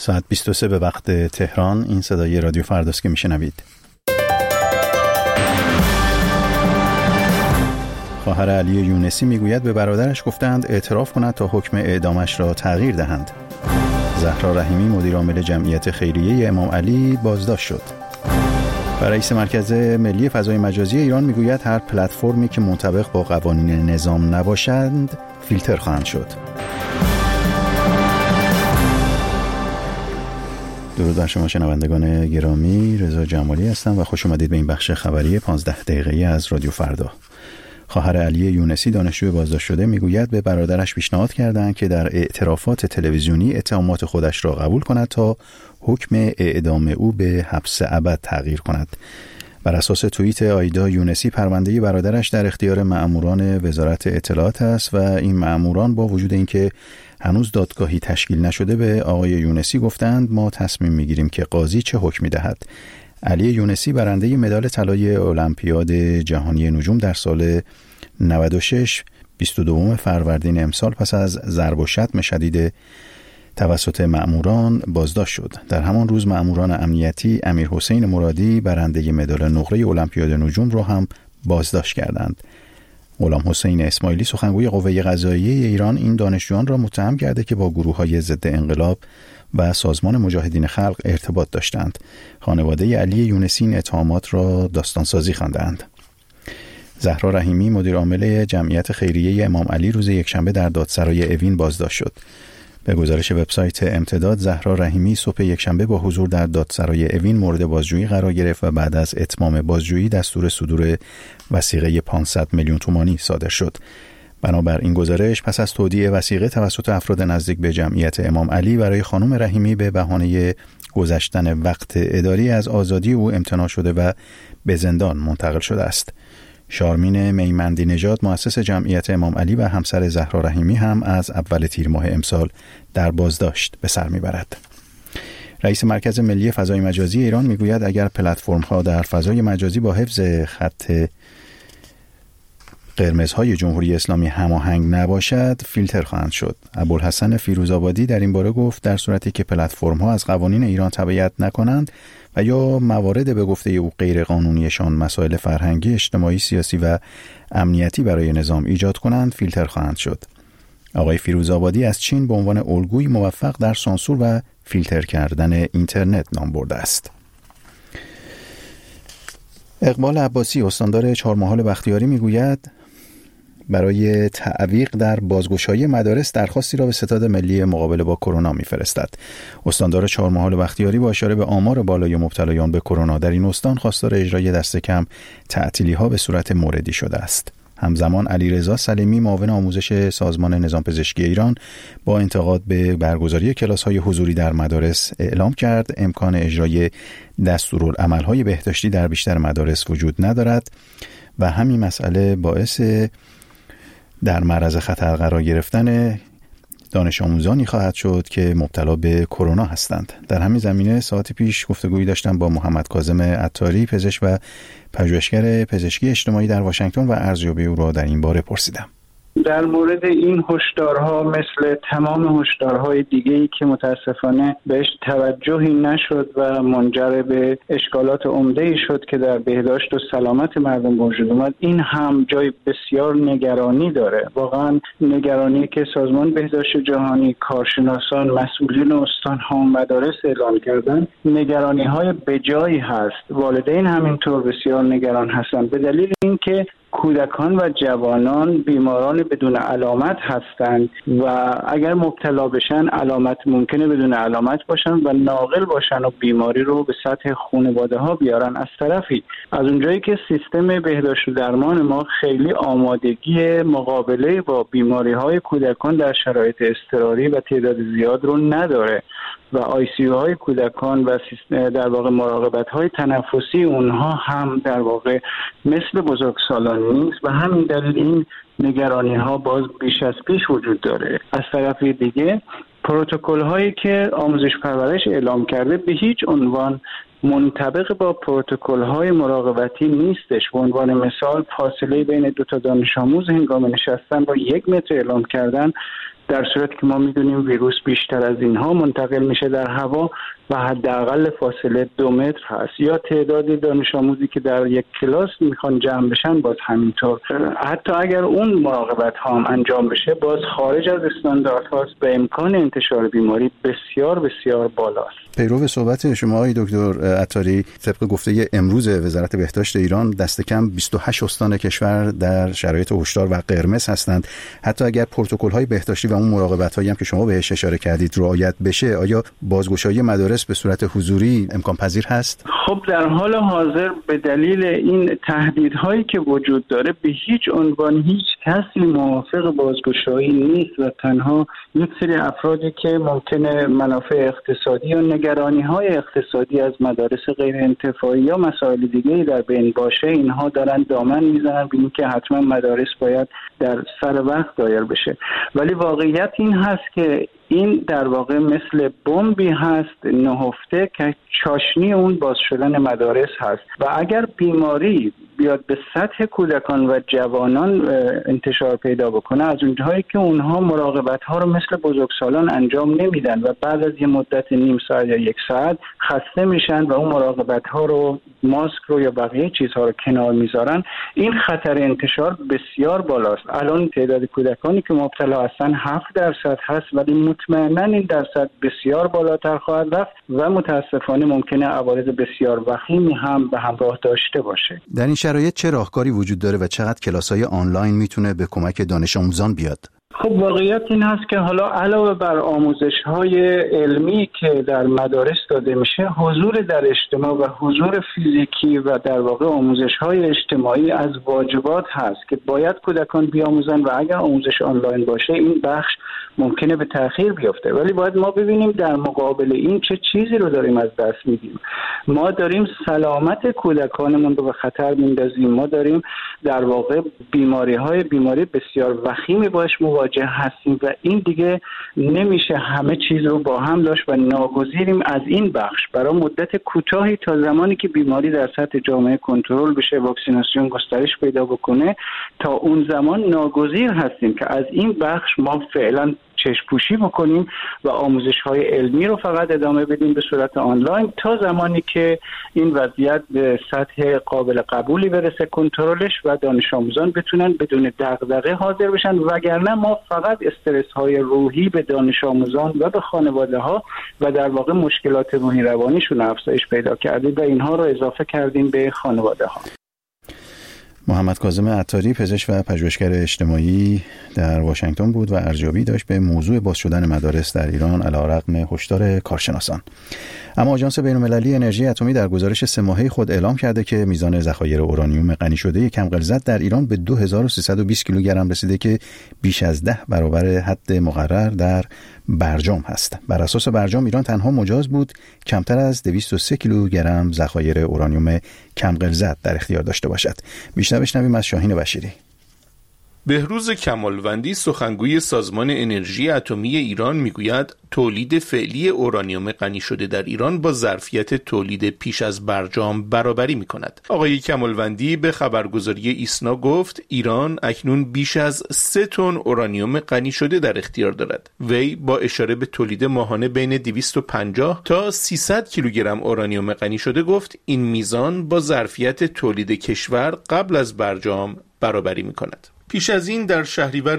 ساعت 23 به وقت تهران. این صدای رادیو فرداست که میشنوید. خواهر علی یونسی میگوید به برادرش گفتند اعتراف کند تا حکم اعدامش را تغییر دهند. زهرا رحیمی مدیر عامل جمعیت خیریه امام علی بازداشت شد. و رئیس مرکز ملی فضای مجازی ایران میگوید هر پلتفرمی که منطبق با قوانین نظام نباشند فیلتر خواهند شد. درود بر شما شنوندگان گرامی، رضا جمالی هستم و خوش اومدید به این بخش خبری 15 دقیقه‌ای از رادیو فردا. خواهر علی یونسی دانشجوی بازداشت شده میگوید به برادرش پیشنهاد کردند که در اعترافات تلویزیونی اتهامات خودش را قبول کند تا حکم اعدام او به حبس ابد تغییر کند. بر اساس توییت آیدا یونسی پرونده برادرش در اختیار مأموران وزارت اطلاعات است و این مأموران با وجود اینکه هنوز دادگاهی تشکیل نشده به آقای یونسی گفتند ما تصمیم میگیریم که قاضی چه حکمی دهد. علی یونسی برنده مدال طلای المپیاد جهانی نجوم در سال 96 22 فروردین امسال پس از ضرب و شتم شدید توسط مأموران بازداشت شد. در همان روز مأموران امنیتی امیر حسین مرادی برنده مدال نقره المپیاد نجوم را هم بازداشت کردند. غلام حسین اسماعیلی سخنگوی قوه قضاییه ایران این دانشجویان را متهم کرده که با گروه‌های ضد انقلاب و سازمان مجاهدین خلق ارتباط داشتند. خانواده علی یونسی این اتهامات را داستانسازی خواندند. زهرا رحیمی مدیر عامل جمعیت خیریه امام علی روز یکشنبه در دادسرای اوین بازداشت شد. به گزارش وبسایت امتداد زهرا رحیمی صبح یکشنبه با حضور در دادسرای اوین مورد بازجویی قرار گرفت و بعد از اتمام بازجویی دستور صدور وثیقه 500 میلیون تومانی صادر شد. بنابر این گزارش پس از تودیع وثیقه توسط افراد نزدیک به جمعیت امام علی برای خانم رحیمی به بهانه گذشتن وقت اداری از آزادی او امتناع شده و به زندان منتقل شده است. شارمین میمندی نژاد مؤسس جمعیت امام علی و همسر زهرا رحیمی هم از اول تیر ماه امسال در بازداشت به سر میبرد. رئیس مرکز ملی فضای مجازی ایران میگوید اگر پلتفرم‌ها در فضای مجازی با حفظ خط قرمزهای جمهوری اسلامی هماهنگ نباشد فیلتر خواهند شد. ابوالحسن فیروزآبادی در این باره گفت در صورتی که پلتفرم‌ها از قوانین ایران تبعیت نکنند و یا موارد به گفته او غیر قانونیشان مسائل فرهنگی، اجتماعی، سیاسی و امنیتی برای نظام ایجاد کنند فیلتر خواهند شد. آقای فیروزآبادی از چین به عنوان الگوی موفق در سانسور و فیلتر کردن اینترنت نام برده است. اقبال عباسی استاندار چهارمحال بختیاری میگوید برای تعویق در بازگشایی مدارس درخواستی را به ستاد ملی مقابله با کرونا میفرستد. استاندار چهارمحال بختیاری با اشاره به آمار بالای مبتلایان به کرونا در این استان خواستار اجرای دست کم تعطیلی‌ها به صورت موردی شده است. همزمان علیرضا سلیمی معاون آموزش سازمان نظام پزشکی ایران با انتقاد به برگزاری کلاس‌های حضوری در مدارس اعلام کرد امکان اجرای دستورالعمل‌های بهداشتی در بیشتر مدارس وجود ندارد و همین مسئله باعث در معرض خطر قرار گرفتن دانش آموزانی خواهد شد که مبتلا به کرونا هستند. در همین زمینه ساعتی پیش گفتگویی داشتم با محمد کاظم عطاری پزشک و پژوهشگر پزشکی اجتماعی در واشنگتن و ارزیابی او را در این باره پرسیدم. در مورد این هشدارها مثل تمام هشدارهای دیگه‌ای که متاسفانه بهش توجهی نشد و منجر به اشکالات عمده‌ای شد که در بهداشت و سلامت مردم وجود اومد، این هم جای بسیار نگرانی داره. واقعا نگرانی که سازمان بهداشت جهانی، کارشناسان، مسئولین استان‌ها و مدارس اعلام کردن نگرانی‌های بجایی هست. والدین همینطور بسیار نگران هستند به دلیل اینکه کودکان و جوانان بیماران بدون علامت هستند و اگر مبتلا بشن علامت ممکنه بدون علامت باشن و ناقل باشن و بیماری رو به سطح خانواده ها بیارن. از طرفی از اونجایی که سیستم بهداشت و درمان ما خیلی آمادگی مقابله با بیماری های کودکان در شرایط اضطراری و تعداد زیاد رو نداره و آی‌سی‌یو های کودکان و در واقع مراقبت های تنفسی اونها هم در واقع مثل بزرگسالان نیست و همین دلیل این نگرانی ها باز بیش از پیش وجود داره. از طرف دیگه پروتکل هایی که آموزش پرورش اعلام کرده به هیچ عنوان منطبق با پروتکل های مراقبتی نیستش. به عنوان مثال فاصله بین دو تا دانش آموز هنگام نشستن با 1 متر اعلام کردن در صورتی که ما میدونیم ویروس بیشتر از اینها منتقل میشه در هوا و حداقل فاصله 2 متر هست. یا تعدادی دانش آموزی که در یک کلاس میخوان جمع بشن باز همینطور. حتی اگر اون مراقبت ها هم انجام بشه باز خارج از استانداردهاست و امکان انتشار بیماری بسیار بسیار بالاست. پیرو صحبت شما آقای دکتر عطاری، طبق گفته امروز وزارت بهداشت ایران دست کم 28 استان کشور در شرایط هشدار و قرمز هستند. حتی اگر پروتکل‌های بهداشتی و اون مراقبت‌هایی هم که شما بهش اشاره کردید رعایت بشه، آیا بازگشایی مدارس به صورت حضوری امکان پذیر هست؟ خب در حال حاضر به دلیل این تهدیدهایی که وجود داره به هیچ عنوان هیچ کسی موافق بازگشایی نیست و تنها یک سری افرادی که ممکنه منافع اقتصادی یا نگرانی‌های اقتصادی از مدارس غیر انتفاعی یا مسائل دیگه‌ای در بین باشه، اینها دارن دامن میزنن به اینکه حتما مدارس باید در سر وقت دایر بشه. ولی واقعیت این هست که این در واقع مثل بمبی هست نهفته که چاشنی اون باز شدن مدارس هست و اگر بیماری بیاد به سطح کودکان و جوانان انتشار پیدا بکنه، از اونجایی که اونها مراقبت ها رو مثل بزرگسالان انجام نمیدن و بعد از یه مدت نیم ساعت یا 1 ساعت خسته میشن و اون مراقبت ها رو، ماسک رو یا بقیه چیزها رو کنار میذارن، این خطر انتشار بسیار بالاست. الان تعداد کودکانی که مبتلا هستن 7% هست ولی مطمئنا این درصد بسیار بالاتر خواهد رفت و متاسفانه ممکنه عوارض بسیار وخیمی هم به همراه داشته باشه. در این شرایط چه راهکاری وجود داره و چقدر کلاس‌های آنلاین میتونه به کمک دانش آموزان بیاد؟ خب واقعیت این هست که حالا علاوه بر آموزش‌های علمی که در مدارس داده میشه، حضور در اجتماع و حضور فیزیکی و در واقع آموزش‌های اجتماعی از واجبات هست که باید کودکان بیاموزن و اگر آموزش آنلاین باشه این بخش ممکنه به تأخیر بیفته. ولی باید ما ببینیم در مقابل این چه چیزی رو داریم از دست میدیم. ما داریم سلامت کودکانمون رو به خطر میندازیم. ما داریم در واقع بیماری بسیار وخیمی باش مواجه هستیم و این دیگه نمیشه همه چیز رو با هم داشت و ناگزیریم از این بخش برای مدت کوتاهی تا زمانی که بیماری در سطح جامعه کنترل بشه، واکسیناسیون گسترش پیدا بکنه، تا اون زمان ناگزیر هستیم که از این بخش ما فعلا چشم پوشی بکنیم و آموزش‌های علمی رو فقط ادامه بدیم به صورت آنلاین تا زمانی که این وضعیت به سطح قابل قبولی برسه کنترلش و دانش آموزان بتونن بدون دغدغه حاضر بشن، وگرنه ما فقط استرس‌های روحی به دانش آموزان و به خانواده‌ها و در واقع مشکلات روحی روانیشون افزایش پیدا کردیم و اینها رو اضافه کردیم به خانواده‌ها. محمد کاظم عطاری، پزشک و پژوهشگر اجتماعی در واشنگتن بود و ارزیابی داشت به موضوع باز شدن مدارس در ایران علیرغم هشدار کارشناسان. اما آژانس بین‌المللی انرژی اتمی در گزارش 3 ماهه خود اعلام کرده که میزان ذخایر اورانیوم غنی شده کم غلظت در ایران به 2320 کیلوگرم رسیده که بیش از 10 برابر حد مقرر در برجام هست. بر اساس برجام ایران تنها مجاز بود کمتر از 203 کیلوگرم ذخایر اورانیوم کم غلظت در اختیار داشته باشد. بیشتر بشنویم از شاهین بشیری. بهروز کمالوندی، سخنگوی سازمان انرژی اتمی ایران، میگوید تولید فعلی اورانیوم غنی شده در ایران با ظرفیت تولید پیش از برجام برابری می‌کند. آقای کمالوندی به خبرگزاری ایسنا گفت ایران اکنون بیش از 3 تن اورانیوم غنی شده در اختیار دارد. وی با اشاره به تولید ماهانه بین 250 تا 300 کیلوگرم اورانیوم غنی شده گفت این میزان با ظرفیت تولید کشور قبل از برجام برابری می‌کند. پیش از این در شهریور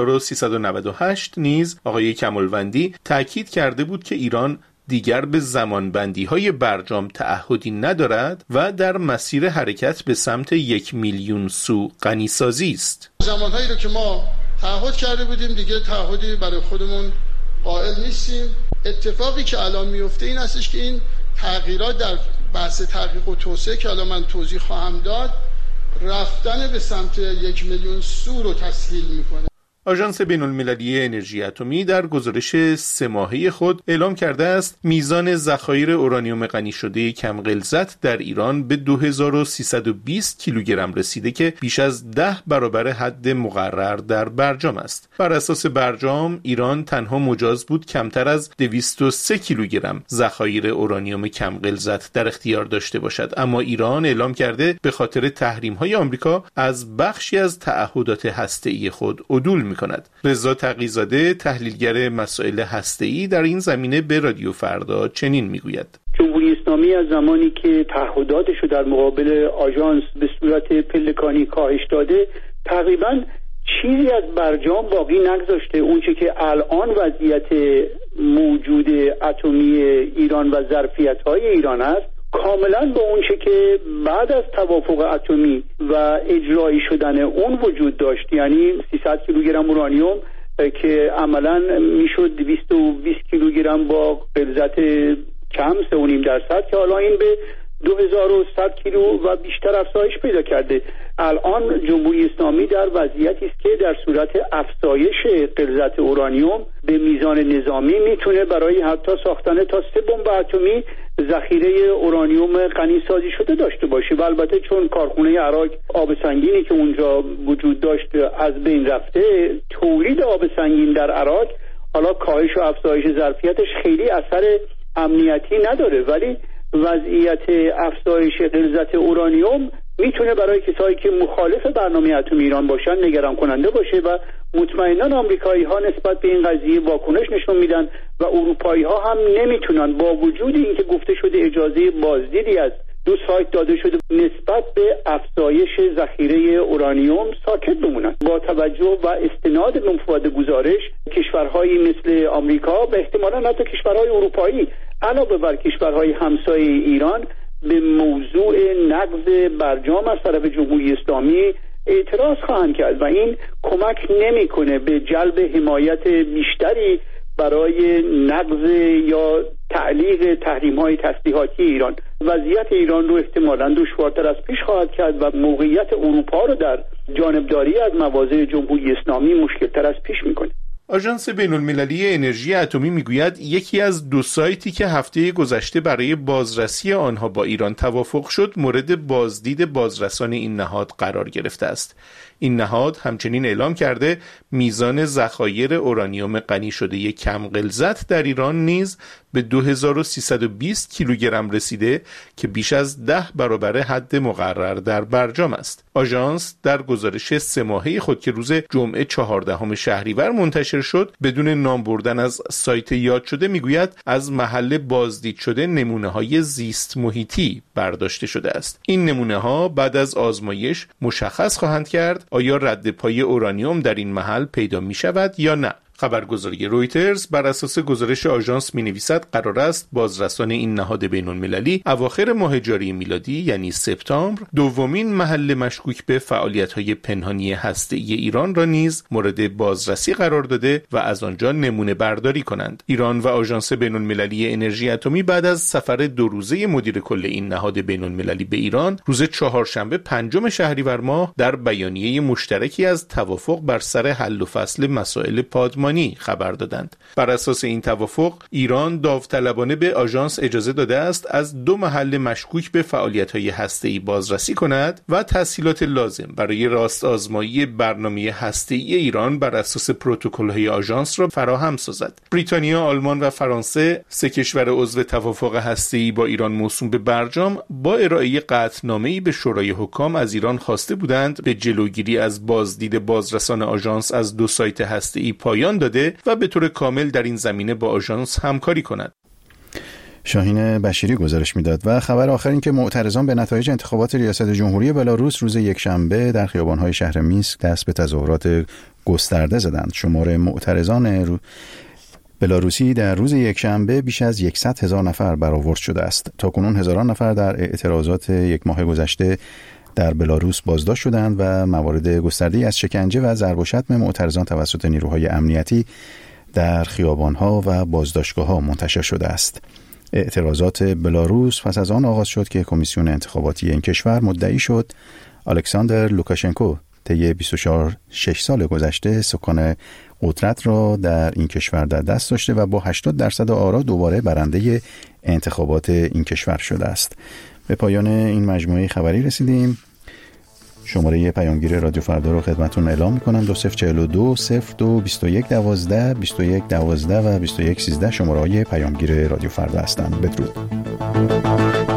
1398 نیز آقای کمالوندی تأکید کرده بود که ایران دیگر به زمانبندی‌های برجام تعهدی ندارد و در مسیر حرکت به سمت 1 میلیون سو غنیسازی است. زمانهایی رو که ما تعهد کرده بودیم دیگه تعهدی برای خودمون قائل نیستیم. اتفاقی که الان میفته این هستش که این تغییرات در بحث تحقیق و توسعه که الان من توضیح خواهم داد رفتن به سمت 1 میلیون سو رو تسهیل میکنه. آژانس بین‌المللی انرژی اتمی در گزارش 3 ماهه خود اعلام کرده است میزان ذخایر اورانیوم غنی شده کم غلظت در ایران به 2320 کیلوگرم رسیده که بیش از 10 برابر حد مقرر در برجام است. بر اساس برجام ایران تنها مجاز بود کمتر از 203 کیلوگرم ذخایر اورانیوم کم غلظت در اختیار داشته باشد، اما ایران اعلام کرده به خاطر تحریم‌های آمریکا از بخشی از تعهدات هسته‌ای خود عدول می‌کند. رضا تقی‌زاده تحلیلگر مسائل هسته‌ای در این زمینه به رادیو فردا چنین میگوید: جمهوری اسلامی از زمانی که تعهداتش رو در مقابل آژانس به صورت پلکانی کاهش داده، تقریباً چیزی از برجام باقی نگذاشته. اونچه که الان وضعیت موجود اتمی ایران و ظرفیت‌های ایران است، کاملا با اونچه که بعد از توافق اتمی و اجرایی شدن اون وجود داشت، یعنی 300 کیلوگرم اورانیوم که عملا میشد 220 کیلوگرم با غلظت کم 3.5%، که حالا این به 2100 کیلو و بیشتر افزایش پیدا کرده. الان جمهوری اسلامی در وضعیتی است که در صورت افزایش غلظت اورانیوم به میزان نظامی میتونه برای حتی ساختن تا 3 بمب اتمی ذخیره اورانیوم غنی سازی شده داشته باشه. و البته چون کارخونه عراق آب سنگینی که اونجا وجود داشت از بین رفته، تولید آب سنگین در عراق حالا کاهش و افزایش ظرفیتش خیلی اثر امنیتی نداره، ولی وضعیت افزایش غلظت اورانیوم میتونه برای کسایی که مخالف برنامه اتمی ایران باشن نگران کننده باشه و مطمئنا آمریکایی ها نسبت به این قضیه واکنش نشون میدن و اروپایی ها هم نمیتونن با وجود اینکه گفته شده اجازه بازدیدی از 2 سایت داده شده نسبت به افزایش ذخیره اورانیوم ساکت بمونن. با توجه و استناد به مفاد گزارش، کشورهایی مثل آمریکا و احتمالاً حتی کشورهای اروپایی علاوه بر کشورهای همسایه ایران به موضوع نقض برجام از طرف جمهوری اسلامی اعتراض خواهند کرد و این کمک نمیکنه به جلب حمایت بیشتری برای نقض یا تعلیق تحریم‌های تسلیحاتی ایران. وضعیت ایران رو احتمالاً دشوارتر از پیش خواهد کرد و موقعیت اروپا رو در جانبداری از مواضع جمهوری اسلامی مشکل‌تر از پیش میکنه. آژانس بین‌المللی انرژی اتمی میگوید یکی از 2 سایتی که هفته گذشته برای بازرسی آنها با ایران توافق شد مورد بازدید بازرسان این نهاد قرار گرفته است. این نهاد همچنین اعلام کرده میزان ذخایر اورانیوم غنی شده کم غلظت در ایران نیز به 2320 کیلوگرم رسیده که بیش از 10 برابر حد مقرر در برجام است. آژانس در گزارش 3 ماهه خود که روز جمعه 14 شهریور منتشر شد بدون نام بردن از سایت یاد شده میگوید از محل بازدید شده نمونه‌های زیست محیطی برداشته شده است. این نمونه‌ها بعد از آزمایش مشخص خواهند کرد آیا رد پای اورانیوم در این محل پیدا می شود یا نه. خبرگزاری رویترز بر اساس گزارش آژانس می‌نویسد قرار است بازرسان این نهاد بین‌المللی اواخر ماه جاری میلادی یعنی سپتامبر دومین محل مشکوک به فعالیت‌های پنهانی هسته‌ای ایران را نیز مورد بازرسی قرار داده و از آنجا نمونه برداری کنند. ایران و آژانس بین‌المللی انرژی اتمی بعد از سفر 2 روزه مدیر کل این نهاد بین‌المللی به ایران روز چهارشنبه 5 شهریور ماه در بیانیه مشترکی از توافق بر سر حل و فصل مسائل پادمانی خبر دادند. بر اساس این توافق ایران داوطلبانه به آژانس اجازه داده است از 2 محل مشکوک به فعالیت‌های هسته‌ای بازرسی کند و تسهیلات لازم برای راست آزمایی برنامه هسته‌ای ایران بر اساس پروتکل‌های آژانس را فراهم سازد. بریتانیا، آلمان و فرانسه 3 کشور عضو توافق هسته‌ای با ایران موسوم به برجام با ارائه قطعنامه‌ای به شورای حکام از ایران خواسته بودند به جلوگیری از بازدید بازرسان آژانس از 2 سایت هسته‌ای پایان داده و به طور کامل در این زمینه با آژانس همکاری کند. شاهین بشیری گزارش میداد. و خبر آخر این که معترضان به نتایج انتخابات ریاست جمهوری بلاروس روز یکشنبه در خیابان‌های شهر مینسک دست به تظاهرات گسترده زدند. شمار معترضان بلاروسی در روز یکشنبه بیش از 100,000 نفر برآورد شده است. تاکنون هزاران نفر در اعتراضات 1 ماه گذشته در بلاروس بازداشت شدند و موارد گسترده‌ای از شکنجه و ضرب و شتم معترضان توسط نیروهای امنیتی در خیابان‌ها و بازداشتگاه‌ها منتشر شده است. اعتراضات بلاروس پس از آن آغاز شد که کمیسیون انتخاباتی این کشور مدعی شد الکساندر لوکاشنکو طی 26 سال گذشته سکان قدرت را در این کشور در دست داشته و با 80% آرا دوباره برنده انتخابات این کشور شده است. به پایان این مجموعه خبری رسیدیم. شماره پیامگیر رادیو فردا رو خدمتتون اعلام می‌کنم 2042 02 21 12 21 12 و 21 13 شماره‌های پیامگیر رادیو فردا هستند. بدرود.